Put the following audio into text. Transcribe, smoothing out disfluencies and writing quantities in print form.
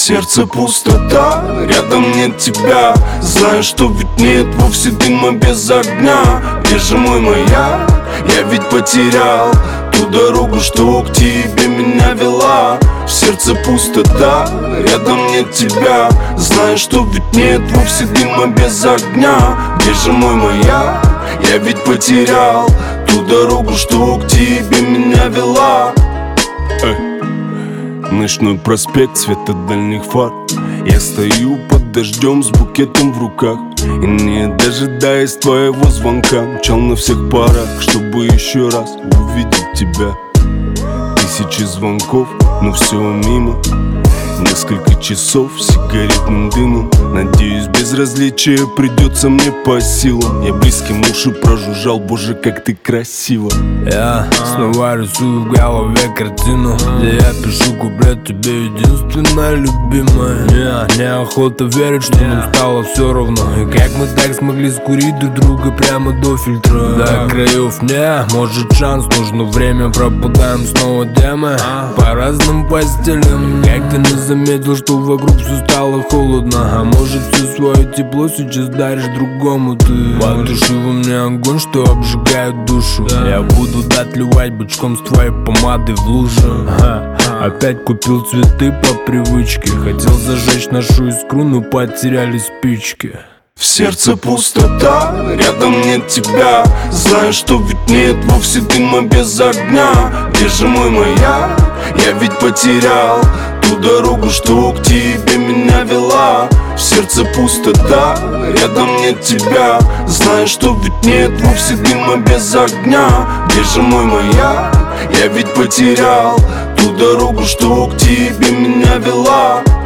сердце пустота, рядом нет тебя. Знаю, что ведь нет вовсе дыма без огня. Где же мой маяк? Я ведь потерял ту дорогу, что к тебе меня вела. В сердце пустота, рядом нет тебя. Знаю, что ведь нет вовсе дыма без огня. Где же мой маяк? Я ведь потерял ту дорогу, что к тебе меня вела. Ночной проспект, света дальних фар. Я стою под дождем с букетом в руках и, не дожидаясь твоего звонка, мчал на всех парах, чтобы еще раз увидеть тебя. Тысячи звонков, но все мимо. Несколько часов сигаретным дымом. Надеюсь, безразличие придется мне по силам. Я близким уши прожужжал, боже, как ты красиво. Я снова рисую в голове картину, где я пишу куплет тебе единственная любимая. Неохота верить, что нам стало все равно. И как мы так смогли скурить друг друга прямо до фильтра. До краев не, может шанс, нужно время. Пропадаем снова темы по разным постелям. Как ты не заметил, что вокруг все стало холодно? А может, все свое тепло сейчас даришь другому ты? Потуши во мне огонь, что обжигает душу. Я буду отливать бычком с твоей помады в лужу. Опять купил цветы по привычке. Хотел зажечь нашу искру, но потеряли спички. В сердце пустота, рядом нет тебя. Знаю, что ведь нет вовсе дыма без огня. Где же мой маяк? Я ведь потерял ту дорогу, что к тебе меня вела. В сердце пустота, рядом нет тебя. Знаю, что ведь нет вовсе дыма без огня. Где же мой маяк? Я ведь потерял ту дорогу, что к тебе меня вела.